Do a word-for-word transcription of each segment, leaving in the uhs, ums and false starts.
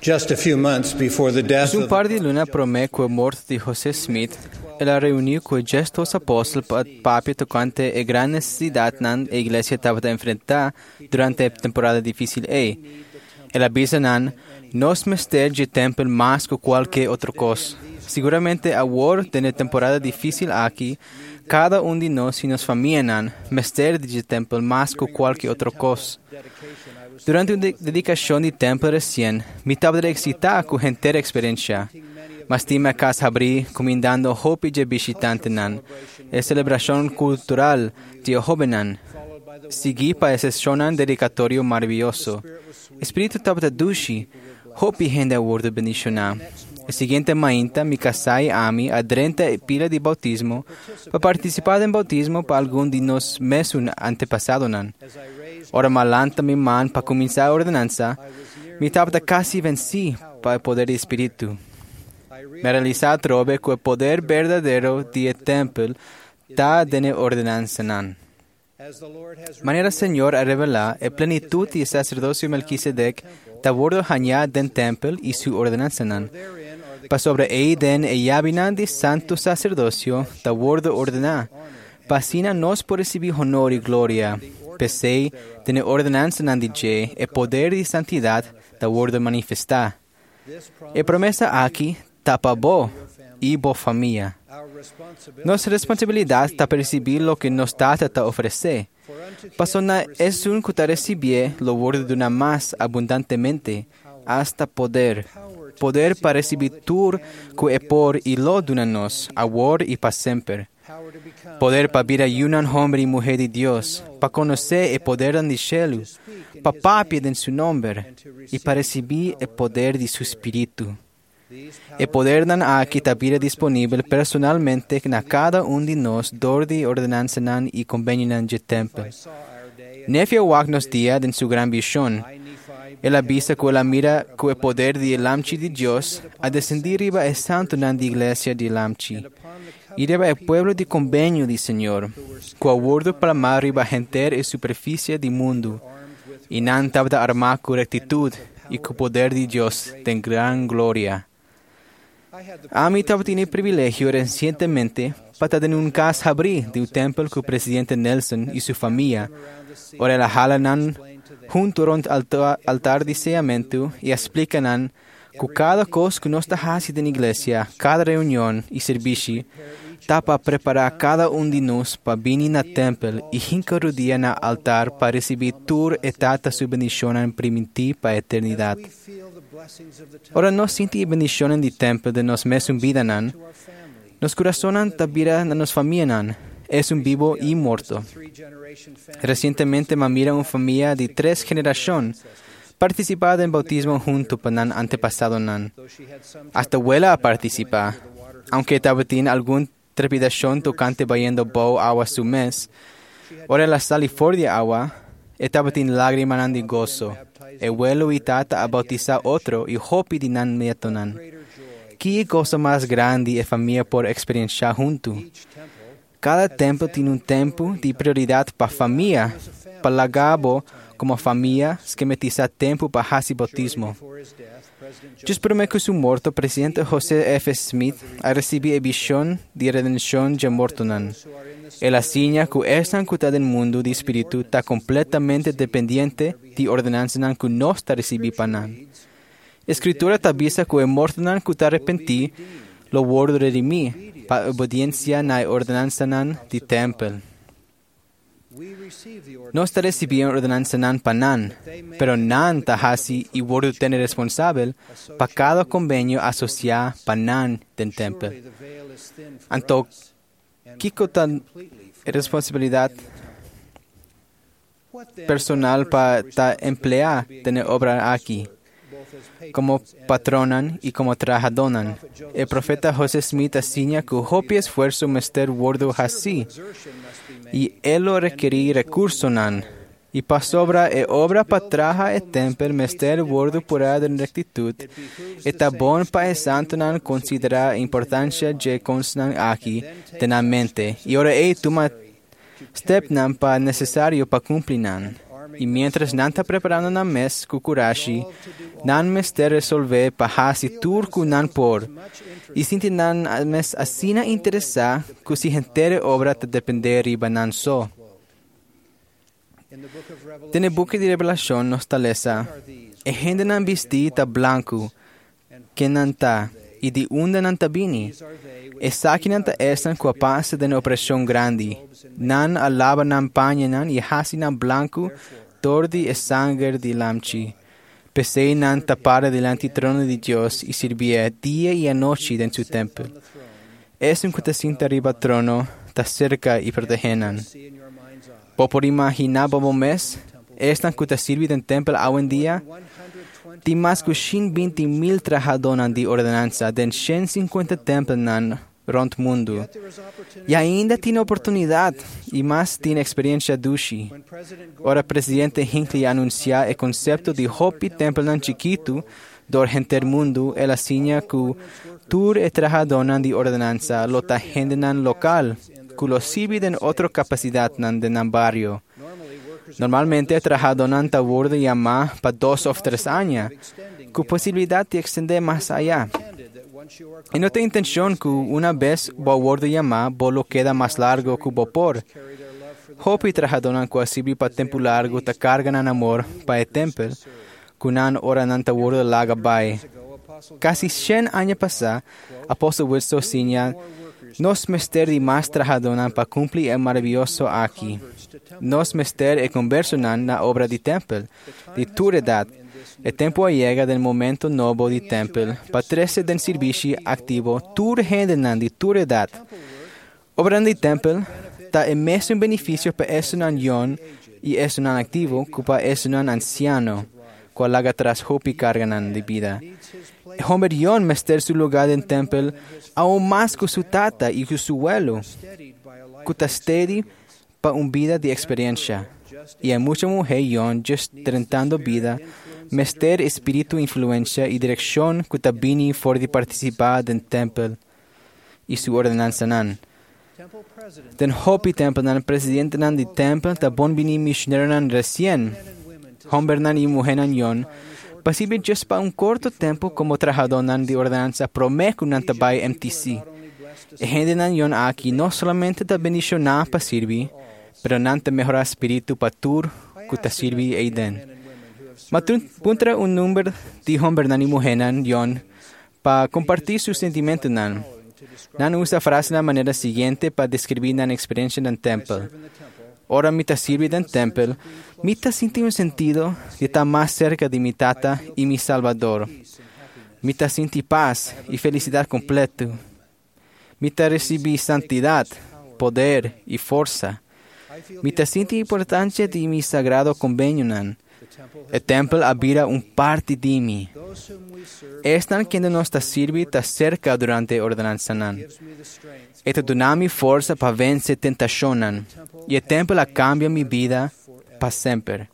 Just a few months before the death Un of par di luna promè que morte di José Smith, ela reuniu com gestos apóstolos para papi tocante a gran necessidade nan a igreja estava a enfrentar durante a temporada difícil e ela avisa nan nos mester de templo mais que qualquer outra coisa. Seguramente agora, na temporada difícil aqui, cada um de nós e nossa família nan mester de templo mais que qualquer outra coisa. Durante a dedicação de templo recém, me estava excitar com a inteira experiência. Mas tinha a casa abrir, comendando o hopi de visitante nan, a celebração cultural de Hobenan. Segui para esse shonan dedicatório maravilhoso. Espírito estava dushi, hopi rende a word bendicionar. A seguinte manhã, me casai a mim a treinta pila de bautismo para participar do bautismo para algum de nós meses antepassados. Ora malanta minha mão para começar a ordenança, me estava quase venci para o poder do Espírito. Me realizar trobe que o poder verdadeiro do templo está na ordenança. Maneira Senhor a revelar a plenitude do sacerdócio Melquisedec está bordo hanhá do templo e sua ordenança. Para sobre ele den e yabinan de santo sacerdócio está bordo ordenar. Pasina nós por receber honor e glória. Pensei, tem ordenança nan D J, e poder de santidade da bordo manifestar. E promessa aqui tapa bo e bo família. Nossa responsabilidade está perceber o que nos trata de oferecer. Passona é um que está receber o word de uma mais abundantemente, hasta poder. Poder para receber tudo que é por e lo de nós, agora e para sempre. Poder para vir a um homem e mulher de Deus, para conhecer o poder do céu, para papi em seu nome, e para receber o poder de seu Espírito. O poder dan aqui está vida disponível personalmente na cada um de nós, dor de ordenança nan e convênio nan de templo. Nefia wak nos dia em sua gran visão. Ela avisa que ela mira que o poder de Lamchi de Deus a descendir riba é santo nan de igreja de Lamchi. E riba é pueblo de convênio de Senhor, que o word para mar riba renter e superfície do mundo. E nan tabda armar com rectitude e que o poder de Deus tem gran glória. A mim estava tendo o privilégio recentemente para ter um caso abrir do templo com o presidente Nelson e sua família. Ora ela halanan junto ao altar de ceamento e explicanan que cada coisa que nós está fazendo na igreja, cada reunião e serviço, está para preparar cada um de nós para vir na templo e hincar o dia na altar para receber toda a tata sua bendição primitiva para a eternidade. Ora, nós sentimos a bendição do templo de nós mesmos vida, nan. Nos corações da vida da nossa família, nan. É um vivo e morto. Recentemente, me mira uma família de três gerações participar em bautismo junto com nan antepassado, nan. Hasta abuela a participar. Aunque estava tendo alguma trepidação tocante bayendo boa agua su mês, ora ela sali fora de agua, estava tendo lágrimas nan de gozo. E abuelo e tata a bautizar outro e hopi de nan metonan. Que coisa mais grande é família por experienciar junto. Cada templo tem um tempo de prioridade para a família, para lagabo como família, esquematizar tempo para fazer bautismo. Just por meio que seu morto, o presidente José F. Smith a recebido a visão de redenção de mortonan. Ela assina que esta cuta do mundo de espírito está completamente dependente de ordenança que nós está recebendo para nan. A escritura está avisa que o mortonan que está arrepentir, lo word redimir, para obediência na ordenança nan de templo. Nós está recebendo ordenança nan para nan, pero nan está hasi e word tem responsável para cada convênio associar para nan do templo. Então, que tem responsabilidade personal para emplear na obra aqui, como patronan e como trabajadonan. O profeta José Smith assina que o hopi esforço mester wordo assim, e ele requerir recurso nan, e para sobra e obra para traja e tempel mester wordo purado em rectitude, está bom para o santo nan considerar a importância de consnan aqui, tenamente, e ora é toma step nan para necessário para cumprir nan. e mientras nan ta preparando na mes kukurashi, nan mester resolve pahasi tur ku nan por, e sinti nan mes asina interesa ku si hentere obra ta depender riba nan so. Tene buque di revelación nos talesa, e hende nan bisti ta blanco, que nan ta, e di unda nan tabini, e saki nan ta esan kua pasa den opresión grandi, nan alaba nan paña nan e hasi nan blanco, tordi e sanger di lamchi. Pesei nan tapara delante trono di Dios y sirvía día y noche en su templo. Es un que sinta arriba trono, ta cerca y protegenan. Po por imaginar bobo mes, estan que te sirvi den templo hoy en día, ti más que shin binti mil trajadonan di ordenanza den shen cincuenta templos nan rond mundo. Y ainda tiene oportunidad y más tiene experiencia dushi. Ora presidente Hinckley anuncia el concepto de hopi templo nan chiquito dor henter mundo e la signa ku tur e trajadonan di ordenanza lo ta gente nan local, ku lo sibi den otro capacidad nan de nan barrio. Normalmente trajadonan ta borde llama pa dos o tres años, ku posibilidad de extender más allá. Y no te intención que una vez bo borde llama bo lo queda más largo que bo por. Hopi trajadonan ku asibi pa tempo largo ta cargan an amor pa e tempel, kunan ora nan ta borde laga bay. Casi cien años pasa, apóstol Wilson signa, nos mester di más trajadonan pa cumplir el maravilloso aquí. Nos mester e conversionan na obra di tempel, di turedad. El tempo llega del momento novo di tempel, pa trece den servici activo, tur hendenan di turedad. Obra di tempel, ta emesso un beneficio pa esunan yon y esunan activo, ku pa esunan anciano, cual laga tras hopi carganan di vida. Homer yon mester su lugar en tempel, aún más que su tata y que su abuelo, ku ta steady pa un vida de experiencia. Y hay mucha mujer yon just tentando vida, mester espíritu, influencia y dirección que ta bini for de participar den tempel y su ordenanza nan. Den hopi tempel nan presidente nan di tempel ta bon bini missionero nan recién. Hombre nan y mujer nan yon, pasible just pa un corto tiempo como trabajador nan di ordenanza promecu nan tabay M T C. E gente nan yon aquí no solamente ta bendicionar pa sirvi, pero nan ta mejora espíritu pa tur que ta sirvi eiden. Matun puntra un número de hombres nan y mujer nan yon pa compartir sus sentimientos nan. Nan usa frase de la manera siguiente para describir nan experiencia en el templo. Ora mi ta sirvi den templo, mi ta sinti un sentido de estar más cerca de mi tata y mi salvador. Mi ta sinti paz y felicidad completo. Mi ta recibi santidad, poder y fuerza. Mi ta sinti importancia de mi sagrado convenio nan. El templo habita un parte de mí. Estan quien nos ta sirvi ta cerca durante ordenanza nan. Esto dona mi fuerza para vencer tentaciones y el templo cambia mi vida para siempre.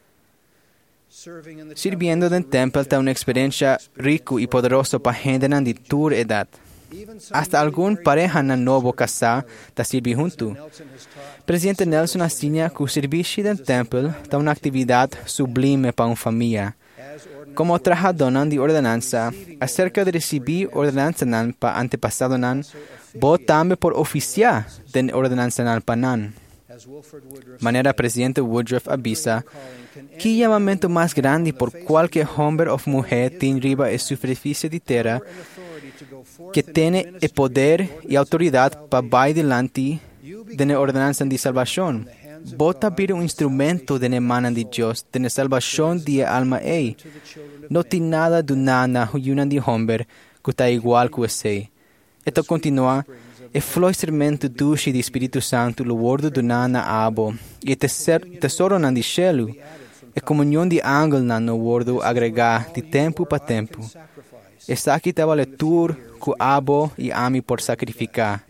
Sirviendo en el templo está una experiencia rica y poderosa para gente de tu edad. Hasta algún pareja na novo casar ta sirvi junto. Presidente Nelson asigna que el servicio del templo está una actividad sublime para una familia. Como trabajador de ordenanza, acerca de recibir ordenanza nan pa antepasado nan, bo también por oficiar den ordenanza nan pa nan. Manera presidente Woodruff avisa, ¿qué llamamiento más grande por cualquier hombre o mujer tiene riba en superficie de tierra que tiene el poder y autoridad para ir delante de la ordenanza de salvación? Bota bir un instrumento de la mano de Dios, de la salvación de alma e. No tiene nada de nada huyunan de hombre que está igual que ese. Esto continúa, el florecimiento dulce de Espíritu Santo lo guardo de nana abo, y el tesoro nan de cielo, la comunión de ángel nan no guardo agregar de tiempo para tiempo. Está aquí estaba la tur que abo y ami por sacrificar.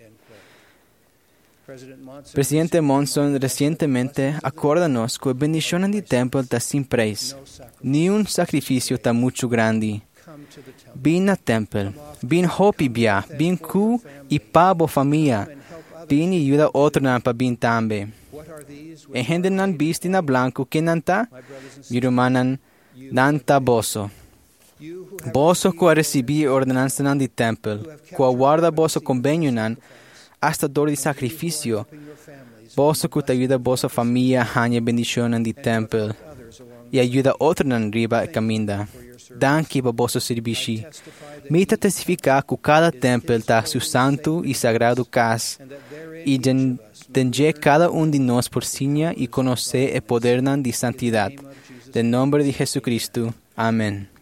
Presidente Monson recientemente acordanos que la bendición del templo está sin precio. Ni un sacrificio está mucho grande. Bin al templo, bin hopi bia, bin ku y pabo familia, bin y ayuda otro nan pa bin tambe. Ehendenan bistina blanco kinanta, yurumanan nanta boso. Boso qua recibi ordenanzanan di tempel, qua guarda boso convenionan, hasta dor di sacrificio. Boso que te ayuda boso familia hanya bendicionan di tempel, y ayuda otran riba caminda. Dan kiba boso servishi. Mita testifica que cada tempel ta su santo y sagrado cas, y den, denje cada un de nos por signa y conoce el poder nan di santidad. En nombre de Jesucristo. Amén.